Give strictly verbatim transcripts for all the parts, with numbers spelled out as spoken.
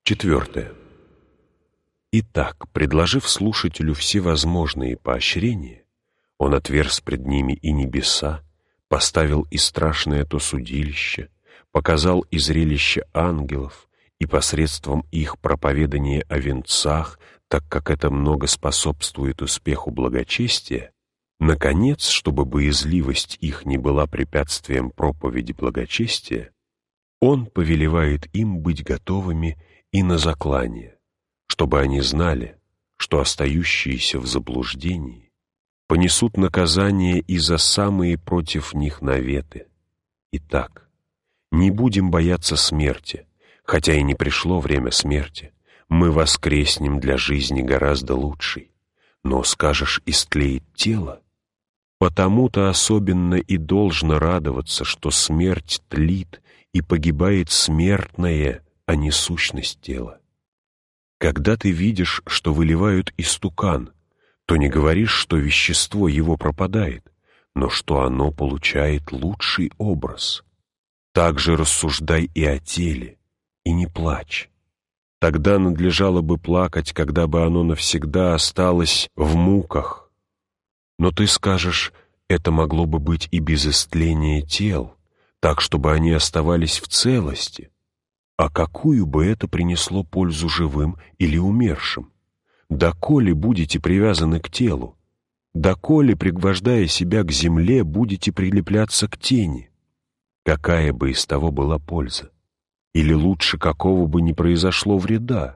Четвертое. Итак, предложив слушателю всевозможные поощрения, он отверз пред ними и небеса, поставил и страшное то судилище, показал и зрелище ангелов, и посредством их проповедания о венцах, так как это много способствует успеху благочестия, наконец, чтобы боязливость их не была препятствием проповеди благочестия, он повелевает им быть готовыми и на заклание, чтобы они знали, что остающиеся в заблуждении понесут наказание и за самые против них наветы. Итак, не будем бояться смерти, хотя и не пришло время смерти. Мы воскреснем для жизни гораздо лучшей. Но, скажешь, истлеет тело? Потому-то особенно и должно радоваться, что смерть тлит и погибает смертное, а не сущность тела. Когда ты видишь, что выливают истукан, то не говоришь, что вещество его пропадает, но что оно получает лучший образ. Так же рассуждай и о теле, и не плачь. Тогда надлежало бы плакать, когда бы оно навсегда осталось в муках. Но ты скажешь, это могло бы быть и без истления тел, так, чтобы они оставались в целости. А какую бы это принесло пользу живым или умершим? Доколе будете привязаны к телу? Доколе, пригвождая себя к земле, будете прилепляться к тени? Какая бы из того была польза? Или лучше, какого бы ни произошло вреда?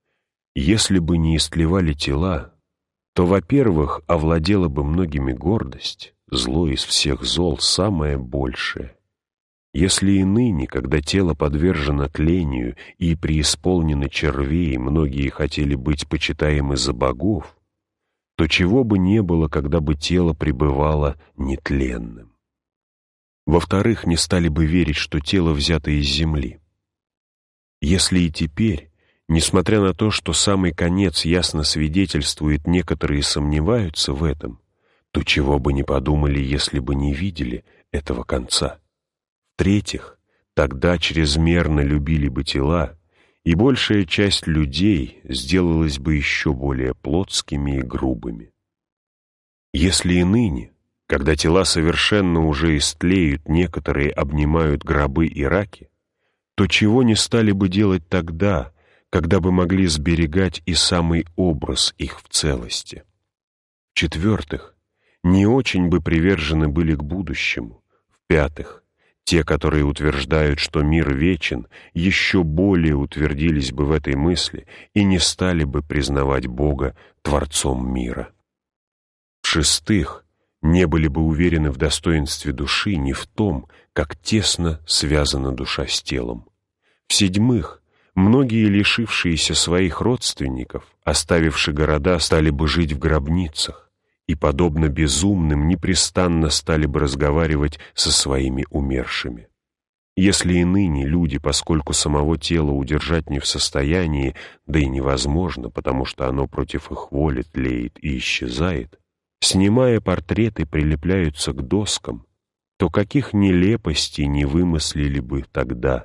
Если бы не истлевали тела, то, во-первых, овладела бы многими гордость, зло из всех зол самое большее. Если и ныне, когда тело подвержено тлению и преисполнено червей, многие хотели быть почитаемы за богов, то чего бы не было, когда бы тело пребывало нетленным. Во-вторых, не стали бы верить, что тело взято из земли. Если и теперь, несмотря на то, что самый конец ясно свидетельствует, некоторые сомневаются в этом, то чего бы не подумали, если бы не видели этого конца. В-третьих, тогда чрезмерно любили бы тела, и большая часть людей сделалась бы еще более плотскими и грубыми. Если и ныне, когда тела совершенно уже истлеют, некоторые обнимают гробы и раки, то чего не стали бы делать тогда, когда бы могли сберегать и самый образ их в целости? В-четвертых, не очень бы привержены были к будущему. В-пятых, те, которые утверждают, что мир вечен, еще более утвердились бы в этой мысли и не стали бы признавать Бога Творцом мира. В-шестых, не были бы уверены в достоинстве души, не в том, как тесно связана душа с телом. В-седьмых, многие, лишившиеся своих родственников, оставивши города, стали бы жить в гробницах и, подобно безумным, непрестанно стали бы разговаривать со своими умершими. Если и ныне люди, поскольку самого тела удержать не в состоянии, да и невозможно, потому что оно против их воли тлеет и исчезает, снимая портреты, прилепляются к доскам, то каких нелепостей не вымыслили бы тогда?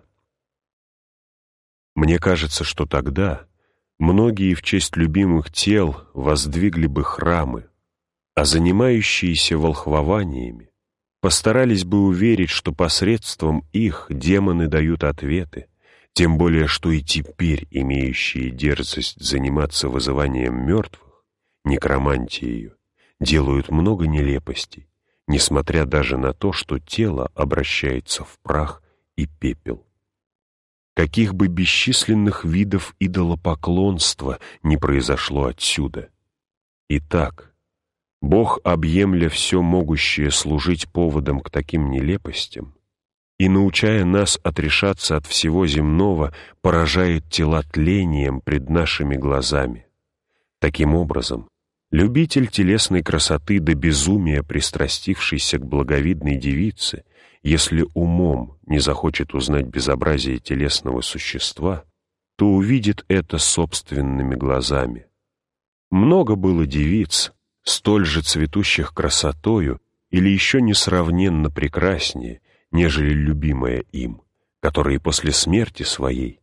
Мне кажется, что тогда многие в честь любимых тел воздвигли бы храмы, а занимающиеся волхвованиями постарались бы уверить, что посредством их демоны дают ответы, тем более что и теперь имеющие дерзость заниматься вызыванием мертвых, некромантией, делают много нелепостей, несмотря даже на то, что тело обращается в прах и пепел. Каких бы бесчисленных видов идолопоклонства не произошло отсюда. Итак, Бог, объемля все могущее служить поводом к таким нелепостям, и, научая нас отрешаться от всего земного, поражает тела тлением пред нашими глазами. Таким образом, любитель телесной красоты до безумия пристрастившийся к благовидной девице, если умом не захочет узнать безобразие телесного существа, то увидит это собственными глазами. Много было девиц, столь же цветущих красотою или еще несравненно прекраснее, нежели любимая им, которые после смерти своей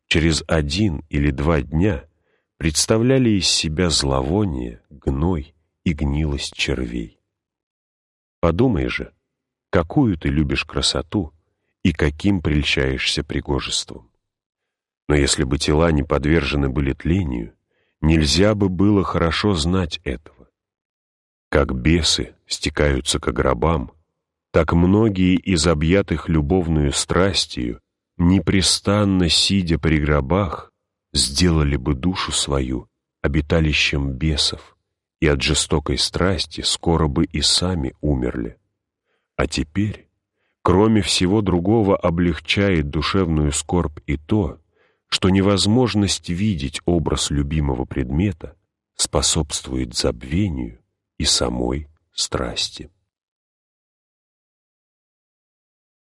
через один или два дня представляли из себя зловоние, гной и гнилость червей. Подумай же, какую ты любишь красоту и каким прельщаешься пригожеством. Но если бы тела не подвержены были тлению, нельзя бы было хорошо знать этого. Как бесы стекаются к гробам, так многие из объятых любовную страстью, непрестанно сидя при гробах, сделали бы душу свою обиталищем бесов, и от жестокой страсти скоро бы и сами умерли. А теперь, кроме всего другого, облегчает душевную скорбь и то, что невозможность видеть образ любимого предмета способствует забвению и самой страсти.